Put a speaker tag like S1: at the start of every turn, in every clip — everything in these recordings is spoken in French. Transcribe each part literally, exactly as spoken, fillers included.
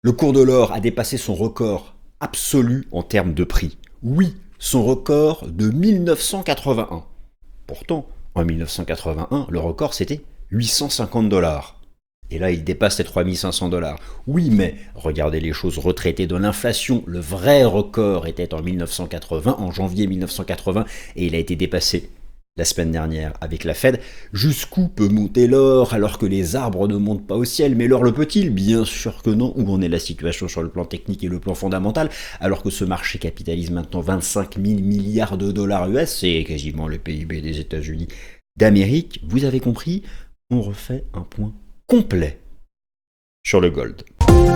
S1: Le cours de l'or a dépassé son record absolu en termes de prix. Oui, son record de mille neuf cent quatre-vingt-un. Pourtant, en mille neuf cent quatre-vingt-un, le record c'était huit cent cinquante dollars. Et là, il dépasse les trois mille cinq cents dollars. Oui, mais regardez les choses retraitées de l'inflation. Le vrai record était en mille neuf cent quatre-vingts, en janvier mille neuf cent quatre-vingts, et il a été dépassé la semaine dernière avec la Fed. Jusqu'où peut monter l'or alors que les arbres ne montent pas au ciel? Mais l'or le peut-il? Bien sûr que non. Où en est la situation sur le plan technique et le plan fondamental? Alors que ce marché capitalise maintenant vingt-cinq mille milliards de dollars U S, c'est quasiment le P I B des États-Unis d'Amérique. Vous avez compris? On refait un point complet sur le gold.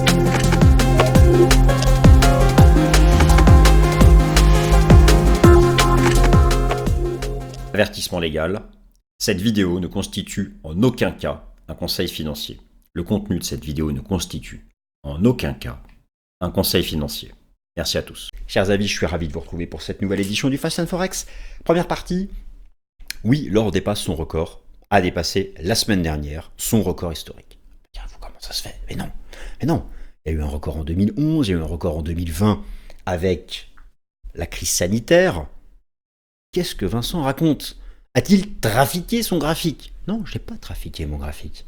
S1: Avertissement légal, cette vidéo ne constitue en aucun cas un conseil financier. Le contenu de cette vidéo ne constitue en aucun cas un conseil financier. Merci à tous. Chers amis, je suis ravi de vous retrouver pour cette nouvelle édition du Fast and Forex. Première partie, oui, l'or dépasse son record, a dépassé la semaine dernière son record historique. Vous, comment ça se fait? Mais non, mais non. Il y a eu un record en deux mille onze, il y a eu un record en deux mille vingt avec la crise sanitaire. Qu'est-ce que Vincent raconte? A-t-il trafiqué son graphique? Non, je n'ai pas trafiqué mon graphique.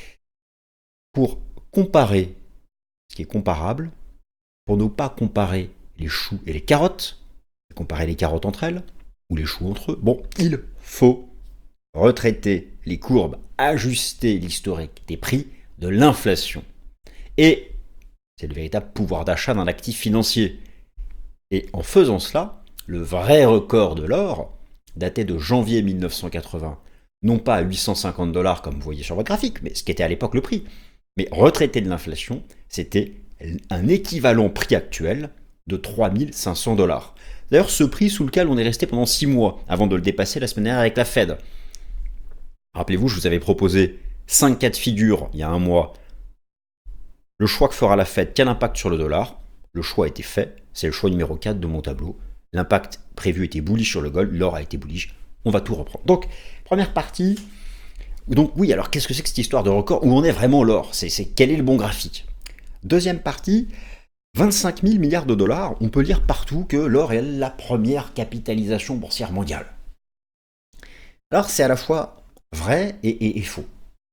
S1: Pour comparer ce qui est comparable, pour ne pas comparer les choux et les carottes, comparer les carottes entre elles, ou les choux entre eux, bon, il faut retraiter les courbes, ajuster l'historique des prix de l'inflation. Et c'est le véritable pouvoir d'achat d'un actif financier. Et en faisant cela, le vrai record de l'or datait de janvier mille neuf cent quatre-vingts, non pas à huit cent cinquante dollars comme vous voyez sur votre graphique, mais ce qui était à l'époque le prix. Mais retraité de l'inflation, c'était un équivalent prix actuel de trois mille cinq cents dollars. D'ailleurs, ce prix sous lequel on est resté pendant six mois avant de le dépasser la semaine dernière avec la Fed. Rappelez-vous, je vous avais proposé cinq cas de figure il y a un mois. Le choix que fera la Fed, quel impact sur le dollar? Le choix a été fait, c'est le choix numéro quatre de mon tableau. L'impact prévu était bullish sur le gold, l'or a été bullish, on va tout reprendre. Donc, première partie, donc oui, alors qu'est-ce que c'est que cette histoire de record? Où en est vraiment l'or? c'est, c'est quel est le bon graphique? Deuxième partie, vingt-cinq mille milliards de dollars, on peut lire partout que l'or est la première capitalisation boursière mondiale. Alors c'est à la fois vrai et, et, et faux.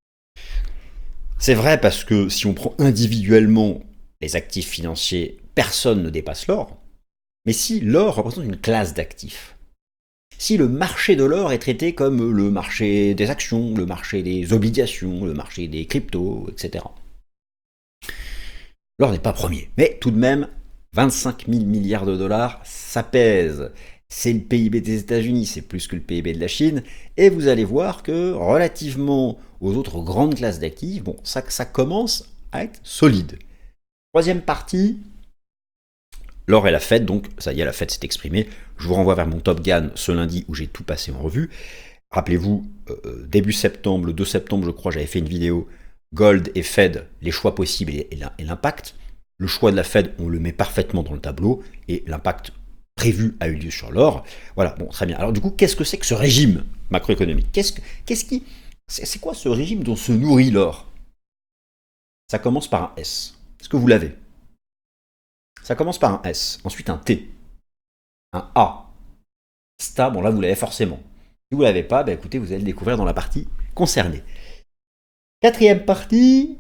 S1: C'est vrai parce que si on prend individuellement les actifs financiers, personne ne dépasse l'or. Mais si l'or représente une classe d'actifs, si le marché de l'or est traité comme le marché des actions, le marché des obligations, le marché des cryptos, et cetera, l'or n'est pas premier. Mais tout de même, vingt-cinq mille milliards de dollars, ça pèse. C'est le P I B des États-Unis, c'est plus que le P I B de la Chine. Et vous allez voir que relativement aux autres grandes classes d'actifs, bon, ça, ça commence à être solide. Troisième partie, l'or et la Fed, donc ça y est, la Fed s'est exprimée. Je vous renvoie vers mon Top Gun ce lundi où j'ai tout passé en revue. Rappelez-vous, euh, début septembre, le deux septembre, je crois, j'avais fait une vidéo Gold et Fed, les choix possibles et, et l'impact. Le choix de la Fed, on le met parfaitement dans le tableau et l'impact prévu a eu lieu sur l'or. Voilà, bon, très bien. Alors du coup, qu'est-ce que c'est que ce régime macroéconomique? Qu'est-ce que, qu'est-ce qui, c'est, c'est quoi ce régime dont se nourrit l'or? Ça commence par un S. Est-ce que vous l'avez? Ça commence par un S, ensuite un T, un A. Sta, bon là vous l'avez forcément. Si vous ne l'avez pas, bah écoutez, vous allez le découvrir dans la partie concernée. Quatrième partie,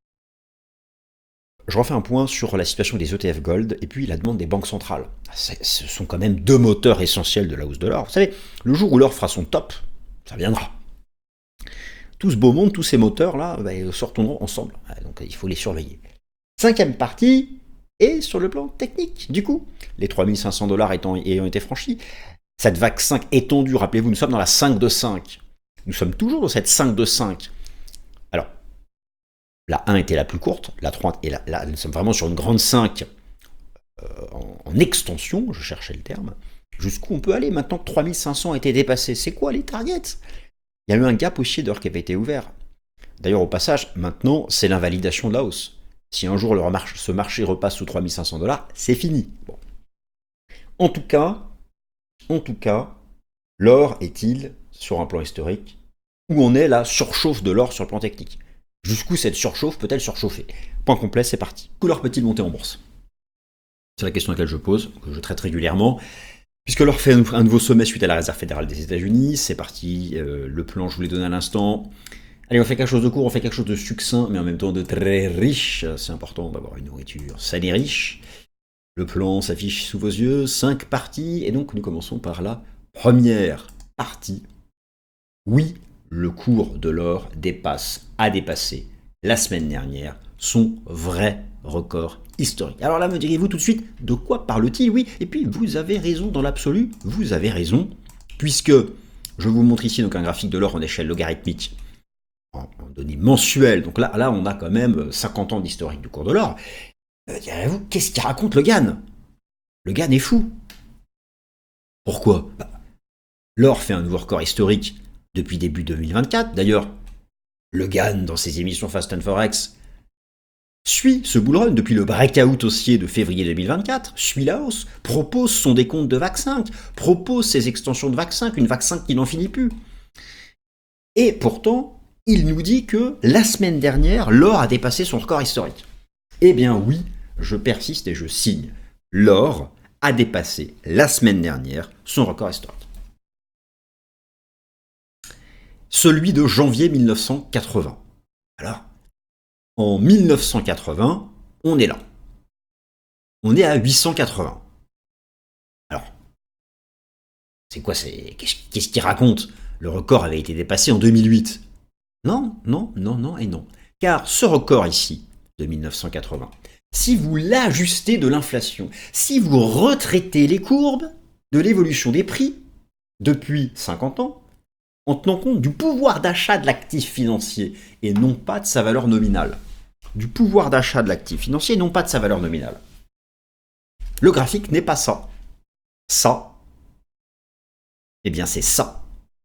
S1: je refais un point sur la situation des E T F Gold et puis la demande des banques centrales. C'est, ce sont quand même deux moteurs essentiels de la hausse de l'or. Vous savez, le jour où l'or fera son top, ça viendra. Tout ce beau monde, tous ces moteurs-là, bah, sortiront ensemble. Donc il faut les surveiller. Cinquième partie, et sur le plan technique, du coup, les trois mille cinq cents dollars ayant été franchis, cette vague cinq étendue, rappelez-vous, nous sommes dans la cinq de cinq. Nous sommes toujours dans cette cinq de cinq. Alors, la un était la plus courte, la trois, et là, là nous sommes vraiment sur une grande cinq euh, en, en extension, je cherchais le terme. Jusqu'où on peut aller maintenant que trois mille cinq cents a été dépassé? C'est quoi les targets? Il y a eu un gap haussier d'or qui avait été ouvert. D'ailleurs, au passage, maintenant, c'est l'invalidation de la hausse. Si un jour le remarche, ce marché repasse sous trois mille cinq cents dollars, c'est fini. Bon. En tout cas, en tout cas, l'or est-il, sur un plan historique, où on est la surchauffe de l'or sur le plan technique? Jusqu'où cette surchauffe peut-elle surchauffer? Point complet, c'est parti. Couleur peut-il monter en bourse? C'est la question à laquelle je pose, que je traite régulièrement. Puisque l'or fait un nouveau sommet suite à la Réserve fédérale des États-Unis, c'est parti, euh, le plan je vous l'ai donné à l'instant. Allez, on fait quelque chose de court, on fait quelque chose de succinct, mais en même temps de très riche. C'est important d'avoir une nourriture saine et riche. Le plan s'affiche sous vos yeux, cinq parties, et donc nous commençons par la première partie. Oui, le cours de l'or dépasse, a dépassé la semaine dernière son vrai record historique. Alors là, me direz-vous tout de suite, de quoi parle-t-il? Oui, et puis vous avez raison dans l'absolu, vous avez raison, puisque je vous montre ici donc un graphique de l'or en échelle logarithmique, en données mensuelles. Donc là, là, on a quand même cinquante ans d'historique du cours de l'or. Euh, direz-vous, qu'est-ce qu'il raconte le Gann? Le Gann est fou. Pourquoi? Bah, l'or fait un nouveau record historique depuis début deux mille vingt-quatre. D'ailleurs, le Gann, dans ses émissions Fast and Forex, suit ce bull run depuis le breakout haussier de février deux mille vingt-quatre, suit la hausse, propose son décompte de V A C cinq, propose ses extensions de V A C cinq, une V A C cinq qui n'en finit plus. Et pourtant, il nous dit que la semaine dernière, l'or a dépassé son record historique. Eh bien oui, je persiste et je signe. L'or a dépassé la semaine dernière son record historique. Celui de janvier mille neuf cent quatre-vingts. Alors, en mille neuf cent quatre-vingts, on est là. On est à huit cent quatre-vingts. Alors, c'est quoi, c'est qu'est-ce qu'il raconte? Le record avait été dépassé en deux mille huit. Non, non, non, non et non. Car ce record ici, de mille neuf cent quatre-vingts, si vous l'ajustez de l'inflation, si vous retraitez les courbes de l'évolution des prix depuis cinquante ans, en tenant compte du pouvoir d'achat de l'actif financier et non pas de sa valeur nominale. Du pouvoir d'achat de l'actif financier et non pas de sa valeur nominale. Le graphique n'est pas ça. Ça, eh bien c'est ça.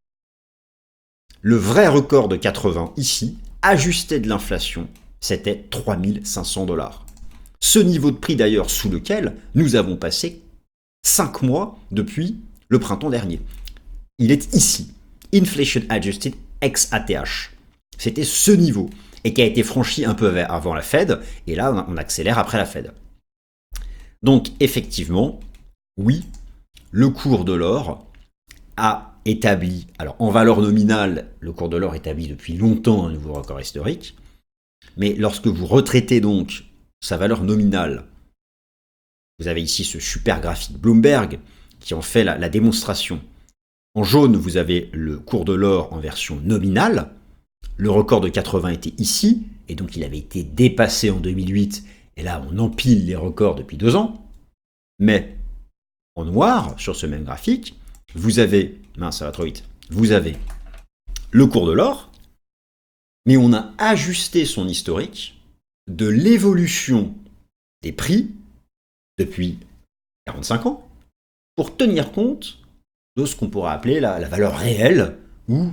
S1: Le vrai record de quatre-vingts ici, ajusté de l'inflation, c'était trois mille cinq cents dollars. Ce niveau de prix d'ailleurs sous lequel nous avons passé cinq mois depuis le printemps dernier. Il est ici. Inflation Adjusted ex A T H. C'était ce niveau et qui a été franchi un peu avant la Fed, et là on accélère après la Fed. Donc effectivement, oui, le cours de l'or a établi, alors en valeur nominale, le cours de l'or établit depuis longtemps un nouveau record historique, mais lorsque vous retraitez donc sa valeur nominale, vous avez ici ce super graphique Bloomberg qui en fait la, la démonstration. En jaune, vous avez le cours de l'or en version nominale. Le record de quatre-vingts était ici, et donc il avait été dépassé en deux mille huit, et là on empile les records depuis deux ans. Mais en noir, sur ce même graphique, vous avez, mince ça va trop vite, vous avez le cours de l'or, mais on a ajusté son historique de l'évolution des prix depuis quarante-cinq ans pour tenir compte de ce qu'on pourrait appeler la, la valeur réelle ou,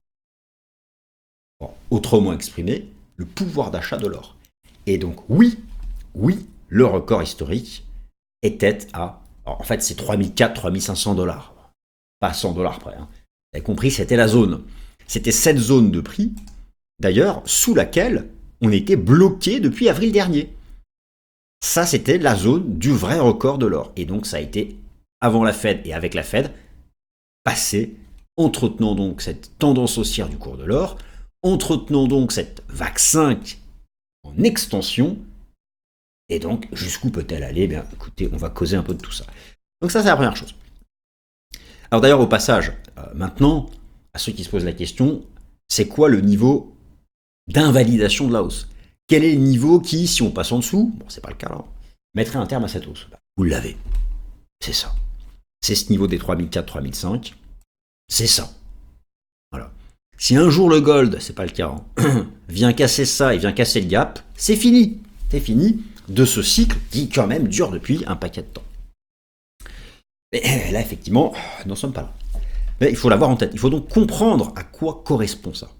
S1: bon, autrement exprimé, le pouvoir d'achat de l'or. Et donc oui, oui, le record historique était à, alors en fait c'est trois mille quatre cents, trois mille cinq cents dollars, pas cent dollars près. Hein. Vous avez compris, c'était la zone. C'était cette zone de prix, d'ailleurs, sous laquelle on était bloqué depuis avril dernier. Ça, c'était la zone du vrai record de l'or. Et donc ça a été, avant la Fed et avec la Fed, passé, entretenant donc cette tendance haussière du cours de l'or, entretenant donc cette V A C cinq en extension, et donc jusqu'où peut-elle aller? Bien, écoutez, on va causer un peu de tout ça. Donc ça, c'est la première chose. Alors d'ailleurs, au passage, euh, maintenant, à ceux qui se posent la question, c'est quoi le niveau d'invalidation de la hausse? Quel est le niveau qui, si on passe en dessous, bon, c'est pas le cas là, mettrait un terme à cette hausse? Vous l'avez. C'est ça. C'est ce niveau des trois mille quatre, trois mille cinq. C'est ça. Voilà. Si un jour le gold, c'est pas le cas, hein, vient casser ça et vient casser le gap, c'est fini. C'est fini de ce cycle qui quand même dure depuis un paquet de temps. Mais là, effectivement, nous n'en sommes pas là. Mais il faut l'avoir en tête. Il faut donc comprendre à quoi correspond ça.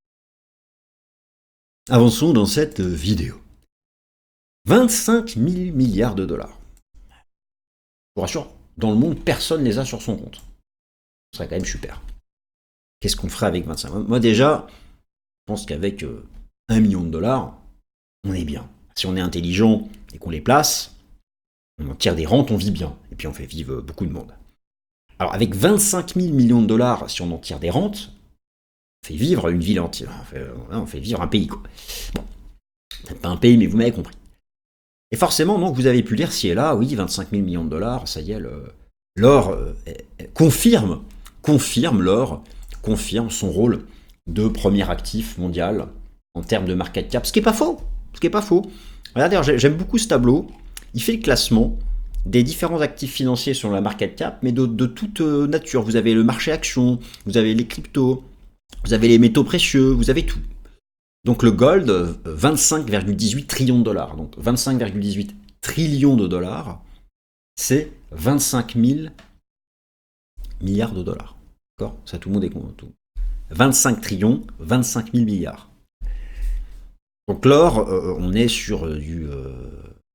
S1: Avançons dans cette vidéo. vingt-cinq mille milliards de dollars. Je vous rassure, dans le monde, personne ne les a sur son compte. Ce serait quand même super. Qu'est-ce qu'on ferait avec vingt-cinq? Moi déjà, je pense qu'avec euh,
S2: un million de dollars, on est bien. Si on est intelligent et qu'on les place, on en tire des rentes, on vit bien. Et puis on fait vivre beaucoup de monde. Alors avec vingt-cinq mille millions de dollars, si on en tire des rentes, on fait vivre une ville entière. On fait, on fait vivre un pays, quoi. Bon, peut-être pas un pays, mais vous m'avez compris. Et forcément, donc, vous avez pu lire ci et là, oui, vingt-cinq mille millions de dollars, ça y est, l'or euh, confirme, confirme l'or, confirme son rôle de premier actif mondial en termes de market cap, ce qui n'est pas faux, ce qui est pas faux. Regardez, j'aime beaucoup ce tableau, il fait le classement des différents actifs financiers sur la market cap, mais de, de toute nature. Vous avez le marché action, vous avez les cryptos, vous avez les métaux précieux, vous avez tout. Donc le gold, vingt-cinq virgule dix-huit trillions de dollars. Donc vingt-cinq virgule dix-huit trillions de dollars, c'est vingt-cinq mille milliards de dollars. D'accord ? Ça, tout le monde est content. vingt-cinq trillions, vingt-cinq mille milliards. Donc l'or, euh, on est sur euh, du euh,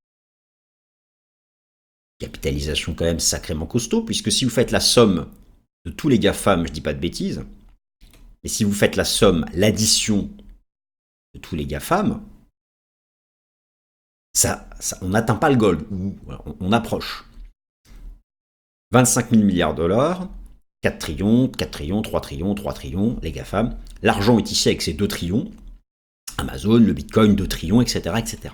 S2: capitalisation quand même sacrément costaud, puisque si vous faites la somme de tous les GAFAM, je dis pas de bêtises, et si vous faites la somme, l'addition de tous les GAFAM, ça, ça, on n'atteint pas le gold, ou on, on approche. vingt-cinq mille milliards de dollars, quatre trillions, quatre trillions, trois trillions, trois trillions, les GAFAM. L'argent est ici avec ses deux trillions. Amazon, le Bitcoin, deux trillions, et cetera, et cetera.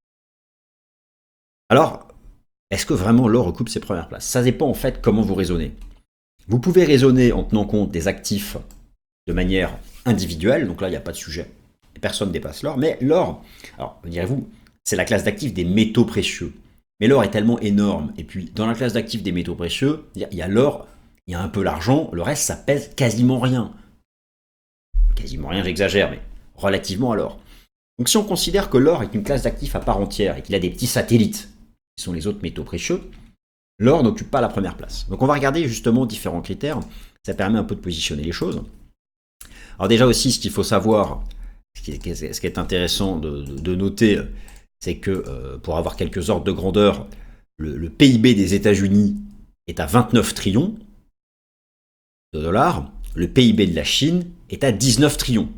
S2: Alors, est-ce que vraiment l'or recoupe ses premières places? Ça dépend en fait comment vous raisonnez. Vous pouvez raisonner en tenant compte des actifs de manière individuelle, donc là il n'y a pas de sujet. Personne ne dépasse l'or, mais l'or, alors direz-vous, c'est la classe d'actifs des métaux précieux. Mais l'or est tellement énorme, et puis dans la classe d'actifs des métaux précieux, il y a l'or, il y a un peu l'argent, le reste ça pèse quasiment rien. Quasiment rien, j'exagère, mais relativement à l'or. Donc si on considère que l'or est une classe d'actifs à part entière et qu'il a des petits satellites, qui sont les autres métaux précieux, l'or n'occupe pas la première place. Donc on va regarder justement différents critères, ça permet un peu de positionner les choses. Alors déjà aussi, ce qu'il faut savoir, ce qui est, ce qui est intéressant de, de, de noter, c'est que euh, pour avoir quelques ordres de grandeur, le, le P I B des États-Unis est à vingt-neuf trillions de dollars, le P I B de la Chine est à dix-neuf trillions.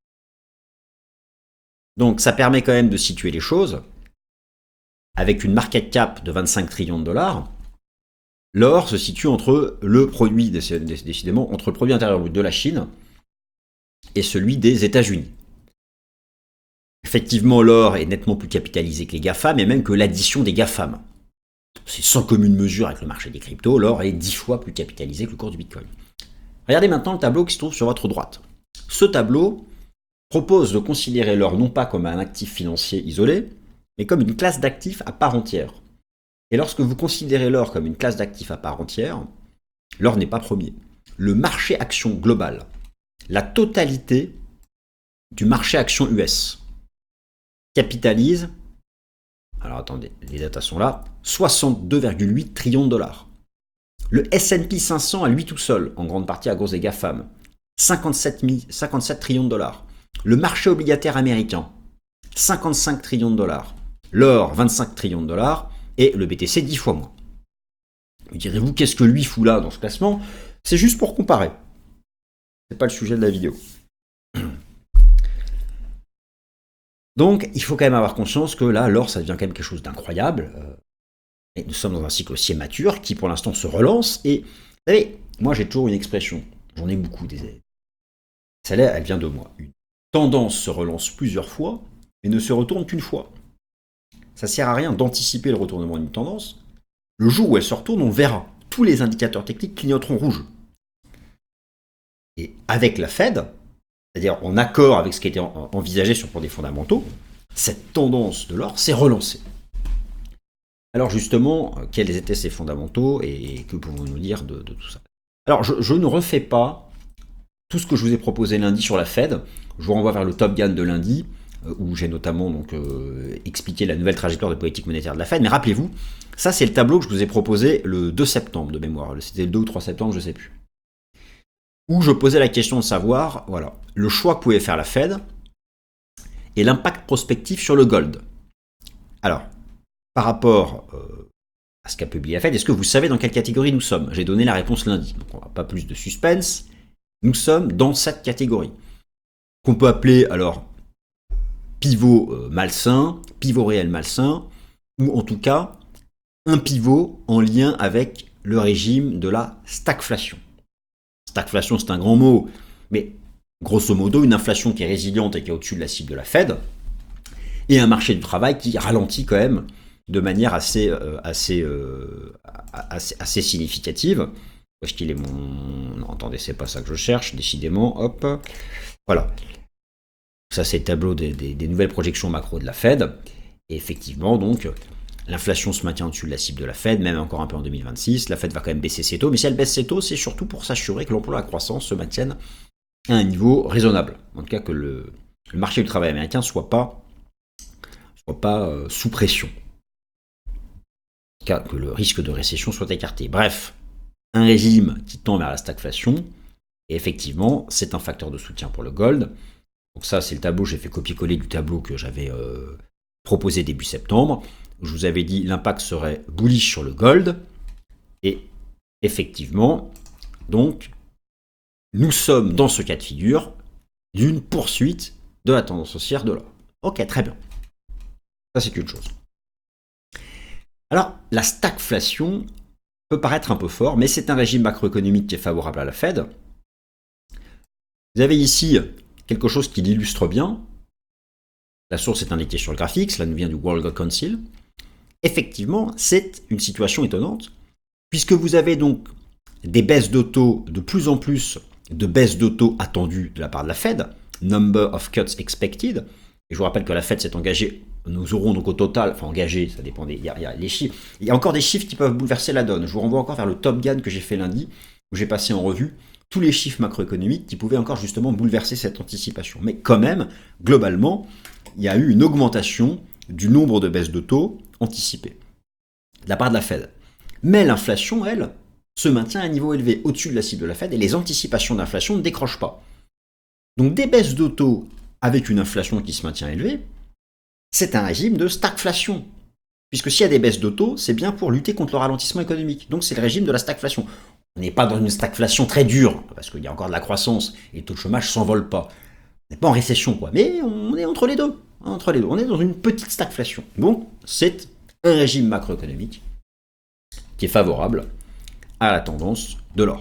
S2: Donc ça permet quand même de situer les choses. Avec une market cap de vingt-cinq trillions de dollars, l'or se situe entre le produit, décidément, entre le produit intérieur brut de la Chine et celui des États-Unis. Effectivement, l'or est nettement plus capitalisé que les GAFAM et même que l'addition des GAFAM. C'est sans commune mesure avec le marché des cryptos, l'or est dix fois plus capitalisé que le cours du Bitcoin. Regardez maintenant le tableau qui se trouve sur votre droite. Ce tableau propose de considérer l'or non pas comme un actif financier isolé, mais comme une classe d'actifs à part entière. Et lorsque vous considérez l'or comme une classe d'actifs à part entière, l'or n'est pas premier. Le marché action global, la totalité du marché action U S, capitalise, alors attendez, les datas sont là, soixante-deux virgule huit trillions de dollars. Le S and P cinq cents à lui tout seul, en grande partie à cause des GAFAM, cinquante-sept trillions de dollars. Le marché obligataire américain, cinquante-cinq trillions de dollars. L'or, vingt-cinq trillions de dollars. Et le B T C, dix fois moins. Me direz-vous, qu'est-ce que lui fout là dans ce classement? C'est juste pour comparer. C'est pas le sujet de la vidéo. Donc, il faut quand même avoir conscience que là, l'or, ça devient quand même quelque chose d'incroyable. Et nous sommes dans un cycle haussier mature qui, pour l'instant, se relance. Et, vous savez, moi, j'ai toujours une expression. J'en ai beaucoup des. Celle-là, elle vient de moi. Une tendance se relance plusieurs fois, mais ne se retourne qu'une fois. Ça ne sert à rien d'anticiper le retournement d'une tendance. Le jour où elle se retourne, on verra. Tous les indicateurs techniques clignoteront rouge. Et avec la Fed, c'est-à-dire en accord avec ce qui était envisagé sur le plan des fondamentaux, cette tendance de l'or s'est relancée. Alors justement, quels étaient ces fondamentaux et que pouvons-nous nous dire de, de tout ça? Alors je, je ne refais pas tout ce que je vous ai proposé lundi sur la Fed. Je vous renvoie vers le Top Gun de lundi, où j'ai notamment donc, euh, expliqué la nouvelle trajectoire de politique monétaire de la Fed. Mais rappelez-vous, ça c'est le tableau que je vous ai proposé le deux septembre de mémoire. C'était le deux ou trois septembre, je ne sais plus. Où je posais la question de savoir, voilà, le choix que pouvait faire la Fed et l'impact prospectif sur le gold. Alors, par rapport euh, à ce qu'a publié la Fed, est-ce que vous savez dans quelle catégorie nous sommes? J'ai donné la réponse lundi, donc on n'a pas plus de suspense. Nous sommes dans cette catégorie, qu'on peut appeler alors pivot euh, malsain, pivot réel malsain, ou en tout cas un pivot en lien avec le régime de la stagflation. Stagflation, c'est un grand mot, mais grosso modo, une inflation qui est résiliente et qui est au-dessus de la cible de la Fed, et un marché du travail qui ralentit quand même de manière assez, euh, assez, euh, assez, assez significative. Où est-ce qu'il est mon... Non, attendez, c'est pas ça que je cherche, décidément, hop, voilà. Ça, c'est le tableau des, des, des nouvelles projections macro de la Fed, et effectivement, donc, l'inflation se maintient au-dessus de la cible de la Fed, même encore un peu en deux mille vingt-six. La Fed va quand même baisser ses taux, mais si elle baisse ses taux, c'est surtout pour s'assurer que l'emploi et la croissance se maintiennent à un niveau raisonnable. En tout cas, que le, le marché du travail américain ne soit pas, soit pas euh, sous pression. En tout cas, que le risque de récession soit écarté. Bref, un régime qui tend vers la stagflation, et effectivement, c'est un facteur de soutien pour le gold. Donc ça, c'est le tableau, j'ai fait copier-coller du tableau que j'avais euh, proposé début septembre. Je vous avais dit l'impact serait bullish sur le gold. Et effectivement, donc, nous sommes dans ce cas de figure d'une poursuite de la tendance haussière de l'or. Ok, très bien. Ça, c'est une chose. Alors, la stagflation peut paraître un peu fort, mais c'est un régime macroéconomique qui est favorable à la Fed. Vous avez ici quelque chose qui l'illustre bien. La source est indiquée sur le graphique, cela nous vient du World Gold Council. Effectivement, c'est une situation étonnante, puisque vous avez donc des baisses de taux, de plus en plus de baisses de taux attendues de la part de la Fed, number of cuts expected, et je vous rappelle que la Fed s'est engagée, nous aurons donc au total, enfin engagé, ça dépend des, il y a, il y a les chiffres, il y a encore des chiffres qui peuvent bouleverser la donne. Je vous renvoie encore vers le Top Gun que j'ai fait lundi, où j'ai passé en revue tous les chiffres macroéconomiques qui pouvaient encore justement bouleverser cette anticipation. Mais quand même, globalement, il y a eu une augmentation du nombre de baisses de taux anticipées de la part de la Fed. Mais l'inflation, elle, se maintient à un niveau élevé au-dessus de la cible de la Fed et les anticipations d'inflation ne décrochent pas. Donc des baisses de taux avec une inflation qui se maintient élevée, c'est un régime de stagflation. Puisque s'il y a des baisses de taux, c'est bien pour lutter contre le ralentissement économique. Donc c'est le régime de la stagflation. On n'est pas dans une stagflation très dure, parce qu'il y a encore de la croissance et le taux de chômage ne s'envole pas. On n'est pas en récession, quoi. Mais on est entre les deux. Entre les deux. On est dans une petite stagflation. Donc c'est un régime macroéconomique qui est favorable à la tendance de l'or.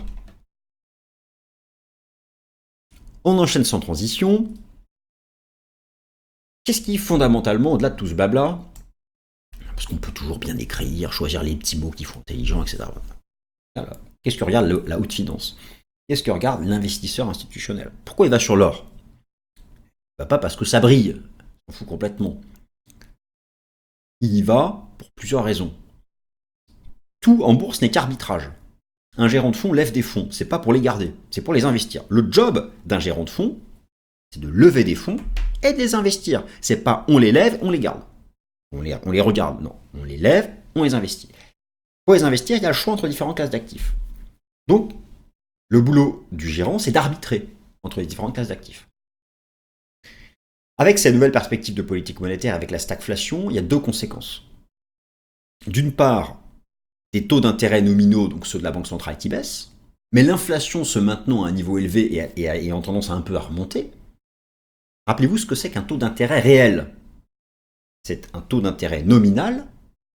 S2: On enchaîne sans transition. Qu'est-ce qui, fondamentalement, au-delà de tout ce blabla, parce qu'on peut toujours bien écrire, choisir les petits mots qui font intelligent, et cetera. Voilà. Qu'est-ce que regarde le, la haute finance? Qu'est-ce que regarde l'investisseur institutionnel? Pourquoi il va sur l'or? Il va pas parce que ça brille, on s'en fout complètement. Il y va pour plusieurs raisons. Tout en bourse n'est qu'arbitrage. Un gérant de fonds lève des fonds, c'est pas pour les garder, c'est pour les investir. Le job d'un gérant de fonds, c'est de lever des fonds et de les investir. C'est pas on les lève, on les garde. On les, on les regarde, non. On les lève, on les investit. Pour les investir, il y a le choix entre différentes classes d'actifs. Donc, le boulot du gérant, c'est d'arbitrer entre les différentes classes d'actifs. Avec ces nouvelles perspectives de politique monétaire, avec la stagflation, il y a deux conséquences. D'une part, des taux d'intérêt nominaux, donc ceux de la Banque centrale, qui baissent, mais l'inflation se maintenant à un niveau élevé et, et, et en tendance un peu à remonter. Rappelez-vous ce que c'est qu'un taux d'intérêt réel. C'est un taux d'intérêt nominal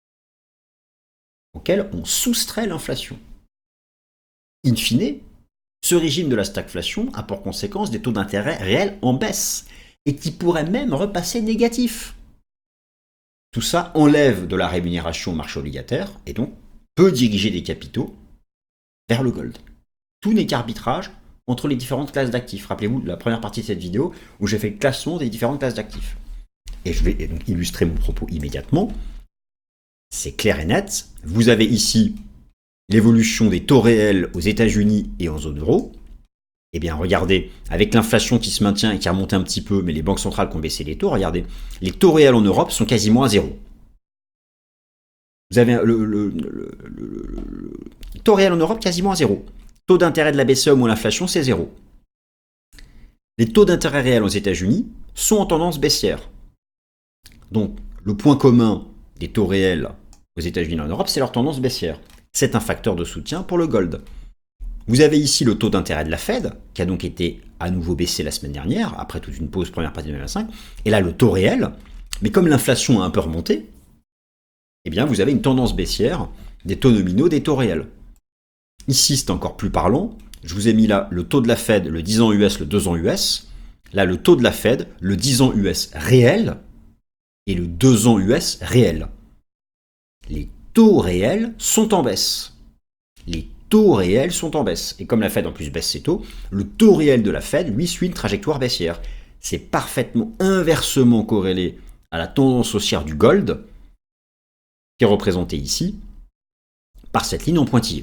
S2: auquel on soustrait l'inflation. In fine, ce régime de la stagflation a pour conséquence des taux d'intérêt réels en baisse et qui pourraient même repasser négatifs. Tout ça enlève de la rémunération au marché obligataire et donc peut diriger des capitaux vers le gold. Tout n'est qu'arbitrage entre les différentes classes d'actifs. Rappelez-vous de la première partie de cette vidéo où j'ai fait le classement des différentes classes d'actifs. Et je vais donc illustrer mon propos immédiatement. C'est clair et net. Vous avez ici l'évolution des taux réels aux États-Unis et en zone euro. Eh bien, regardez, avec l'inflation qui se maintient et qui a remonté un petit peu, mais les banques centrales qui ont baissé les taux, regardez, les taux réels en Europe sont quasiment à zéro. Vous avez le, le, le, le, le taux réel en Europe quasiment à zéro. Taux d'intérêt de la B C E ou l'inflation, c'est zéro. Les taux d'intérêt réels aux États-Unis sont en tendance baissière. Donc, le point commun des taux réels aux États-Unis et en Europe, c'est leur tendance baissière. C'est un facteur de soutien pour le gold. Vous avez ici le taux d'intérêt de la Fed, qui a donc été à nouveau baissé la semaine dernière, après toute une pause première partie de deux mille vingt-cinq. Et là, le taux réel, mais comme l'inflation a un peu remonté, eh bien, vous avez une tendance baissière des taux nominaux, des taux réels. Ici, c'est encore plus parlant. Je vous ai mis là le taux de la Fed, le dix ans U S, le deux ans U S. Là, le taux de la Fed, le dix ans U S réel et le deux ans U S réel. Les taux réels sont en baisse. Les taux réels sont en baisse. Et comme la Fed en plus baisse ses taux, le taux réel de la Fed, lui, suit une trajectoire baissière. C'est parfaitement inversement corrélé à la tendance haussière du gold, qui est représentée ici par cette ligne en pointillé.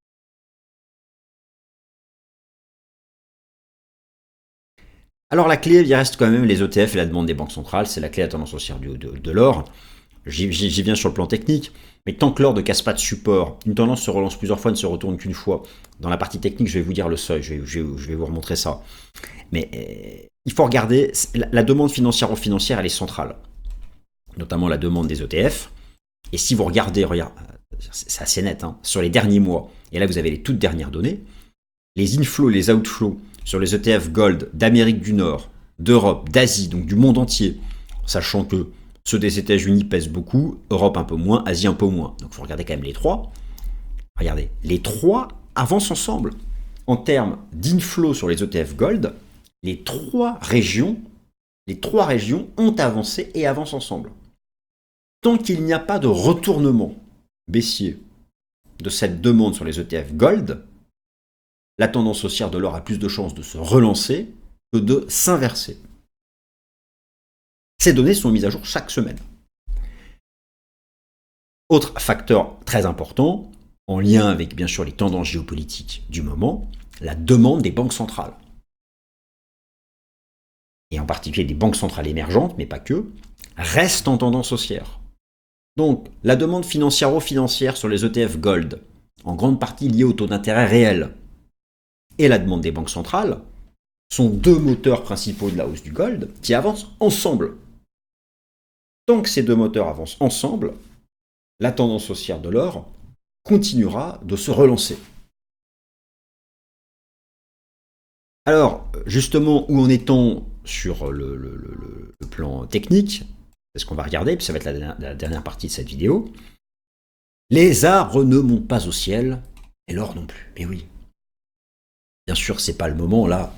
S2: Alors la clé, il reste quand même les E T F et la demande des banques centrales, c'est la clé à la tendance haussière de, de, de l'or. J'y, j'y viens sur le plan technique, mais tant que l'or ne casse pas de support, une tendance se relance plusieurs fois, ne se retourne qu'une fois. Dans la partie technique, je vais vous dire le seuil, je vais, je vais, je vais vous remontrer ça. Mais euh, il faut regarder, la, la demande financière ou financière, elle est centrale, notamment la demande des E T F. Et si vous regardez, regarde, c'est assez net, hein, sur les derniers mois, et là vous avez les toutes dernières données, les inflows, les outflows sur les E T F Gold d'Amérique du Nord, d'Europe, d'Asie, donc du monde entier, sachant que ceux des États-Unis pèsent beaucoup, Europe un peu moins, Asie un peu moins. Donc il faut regarder quand même les trois. Regardez, les trois avancent ensemble. En termes d'inflow sur les E T F Gold, les trois régions, les trois régions ont avancé et avancent ensemble. Tant qu'il n'y a pas de retournement baissier de cette demande sur les E T F Gold, la tendance haussière de l'or a plus de chances de se relancer que de s'inverser. Ces données sont mises à jour chaque semaine. Autre facteur très important, en lien avec bien sûr les tendances géopolitiques du moment, la demande des banques centrales. Et en particulier des banques centrales émergentes, mais pas que, reste en tendance haussière. Donc la demande financière-financière sur les E T F Gold, en grande partie liée au taux d'intérêt réel, et la demande des banques centrales sont deux moteurs principaux de la hausse du gold qui avancent ensemble. Tant que ces deux moteurs avancent ensemble, la tendance haussière de l'or continuera de se relancer. Alors, justement, où en est-on sur le, le, le, le plan technique? C'est ce qu'on va regarder, puis ça va être la, la dernière partie de cette vidéo. Les arbres ne montent pas au ciel, et l'or non plus. Mais oui. Bien sûr, c'est pas le moment là.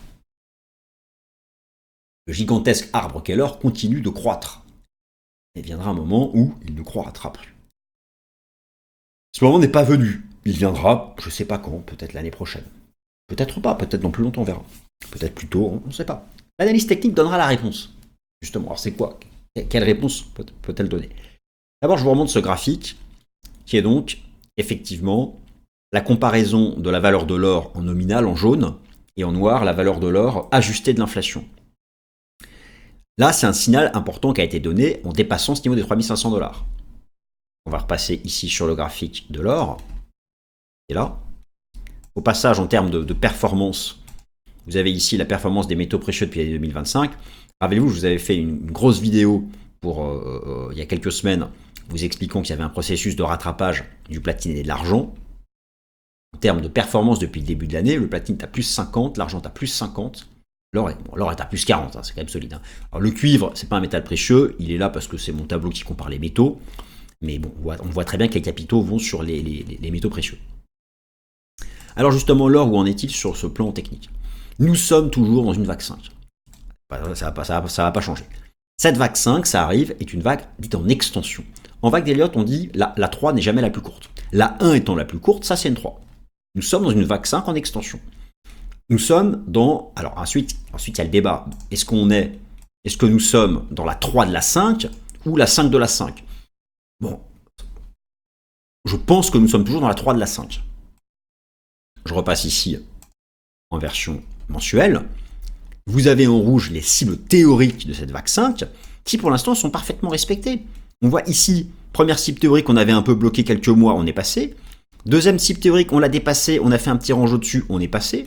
S2: Le gigantesque arbre qu'est l'or continue de croître. Il viendra un moment où il ne croîtra plus. Ce moment n'est pas venu. Il viendra, je ne sais pas quand, peut-être l'année prochaine. Peut-être pas, peut-être dans plus longtemps, on verra. Peut-être plus tôt, on ne sait pas. L'analyse technique donnera la réponse. Justement, alors c'est quoi? Quelle réponse peut-elle donner? D'abord, je vous remonte ce graphique, qui est donc, effectivement, la comparaison de la valeur de l'or en nominal, en jaune, et en noir, la valeur de l'or ajustée de l'inflation. Là, c'est un signal important qui a été donné en dépassant ce niveau des trois mille cinq cents dollars. On va repasser ici sur le graphique de l'or. Et là, au passage, en termes de, de performance, vous avez ici la performance des métaux précieux depuis l'année deux mille vingt-cinq. Rappelez-vous, je vous avais fait une, une grosse vidéo pour, euh, euh, il y a quelques semaines, vous expliquant qu'il y avait un processus de rattrapage du platine et de l'argent. En termes de performance depuis le début de l'année, le platine est à plus cinquante, l'argent est à plus cinquante. L'or est, bon, est à plus quarante, hein, c'est quand même solide. Hein. Alors, le cuivre, c'est pas un métal précieux, il est là parce que c'est mon tableau qui compare les métaux. Mais bon, on voit, on voit très bien que les capitaux vont sur les, les, les métaux précieux. Alors justement, l'or, où en est-il sur ce plan technique? Nous sommes toujours dans une vague cinq. Ça va pas, ça va, ça va pas changer. Cette vague cinq, ça arrive, est une vague dite en extension. En vague d'Elliott, on dit la, la trois n'est jamais la plus courte. La un étant la plus courte, ça c'est une trois. Nous sommes dans une vague cinq en extension. Nous sommes dans... Alors ensuite, ensuite il y a le débat. Est-ce qu'on est... Est-ce que nous sommes dans la trois de la cinq ou la cinq de la cinq? Bon. Je pense que nous sommes toujours dans la trois de la cinq. Je repasse ici en version mensuelle. Vous avez en rouge les cibles théoriques de cette vague cinq qui pour l'instant sont parfaitement respectées. On voit ici, première cible théorique, on avait un peu bloqué quelques mois, on est passé. Deuxième cible théorique, on l'a dépassé, on a fait un petit range au-dessus, on est passé.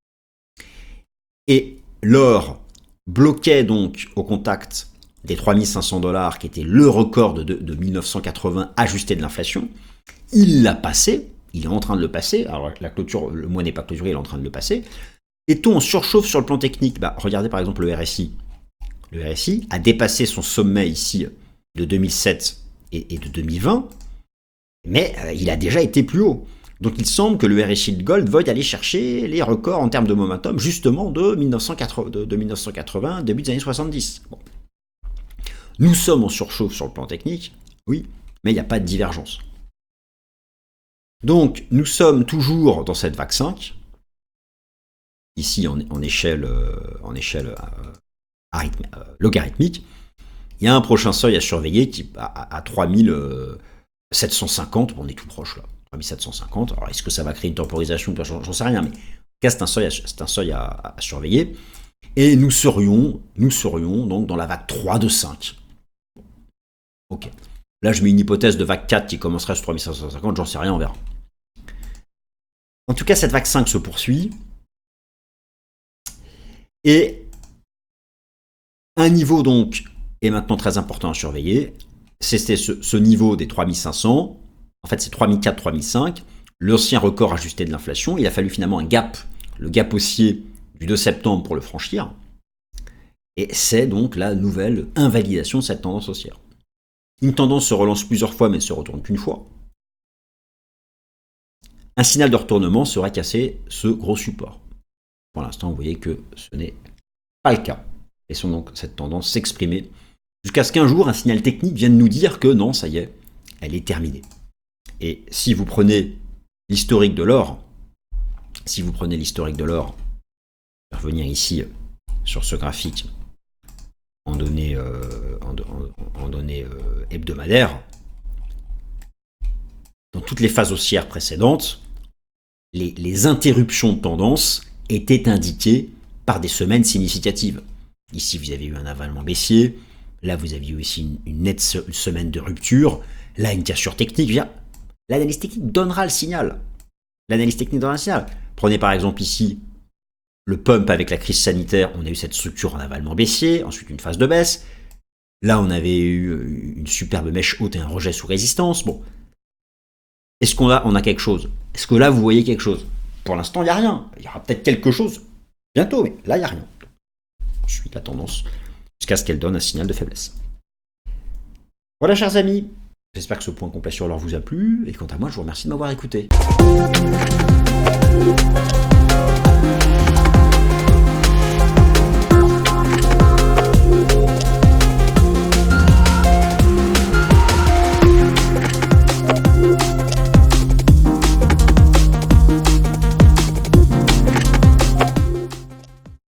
S2: Et l'or bloquait donc au contact des trois mille cinq cents dollars, qui était le record de, de mille neuf cent quatre-vingts ajusté de l'inflation. Il l'a passé, il est en train de le passer. Alors la clôture, le mois n'est pas clôturé, il est en train de le passer. Est-on en surchauffe sur le plan technique? Bah, regardez par exemple le R S I. Le R S I a dépassé son sommet ici de deux mille sept et, et de deux mille vingt, mais euh, il a déjà été plus haut. Donc il semble que le R S I de Gold veuille aller chercher les records en termes de momentum justement de mille neuf cent quatre-vingts, de, de mille neuf cent quatre-vingts, début des années soixante-dix. Bon. Nous sommes en surchauffe sur le plan technique, oui, mais il n'y a pas de divergence. Donc nous sommes toujours dans cette vague cinq, ici en, en échelle, euh, en échelle euh, arithme, euh, logarithmique. Il y a un prochain seuil à surveiller qui à, à, à trois mille sept cent cinquante, on est tout proche là, trois mille sept cent cinquante. Alors est-ce que ça va créer une temporisation? J'en sais rien, mais en tout cas c'est un seuil, à, c'est un seuil à, à surveiller. Et nous serions, nous serions donc dans la vague trois de cinq. Ok. Là je mets une hypothèse de vague quatre qui commencerait sur trois mille sept cent cinquante, j'en sais rien, on verra. En tout cas cette vague cinq se poursuit. Et un niveau donc est maintenant très important à surveiller. C'était ce, ce niveau des trois mille cinq cents. En fait, c'est trois mille quatre, trois mille cinq. L'ancien record ajusté de l'inflation. Il a fallu finalement un gap, le gap haussier du deux septembre pour le franchir. Et c'est donc la nouvelle invalidation de cette tendance haussière. Une tendance se relance plusieurs fois, mais ne se retourne qu'une fois. Un signal de retournement serait cassé ce gros support. Pour l'instant, vous voyez que ce n'est pas le cas. Laissons donc cette tendance s'exprimer jusqu'à ce qu'un jour, un signal technique vienne nous dire que non, ça y est, elle est terminée. Et si vous prenez l'historique de l'or, si vous prenez l'historique de l'or, je vais revenir ici sur ce graphique en données, euh, en, en, en données euh, hebdomadaires, dans toutes les phases haussières précédentes, les, les interruptions de tendance étaient indiquées par des semaines significatives. Ici, vous avez eu un avalement baissier. Là, vous aviez aussi une, une nette se, une semaine de rupture. Là, une cassure technique. L'analyse technique donnera le signal. L'analyse technique donnera le signal. Prenez par exemple ici le pump avec la crise sanitaire. On a eu cette structure en avalement baissier. Ensuite, une phase de baisse. Là, on avait eu une superbe mèche haute et un rejet sous résistance. Bon. Est-ce qu'on a, on a quelque chose? Est-ce que là, vous voyez quelque chose? Pour l'instant, il n'y a rien. Il y aura peut-être quelque chose bientôt, mais là, il n'y a rien. Je suis la tendance jusqu'à ce qu'elle donne un signal de faiblesse. Voilà, chers amis. J'espère que ce point complet sur l'or vous a plu. Et quant à moi, je vous remercie de m'avoir écouté.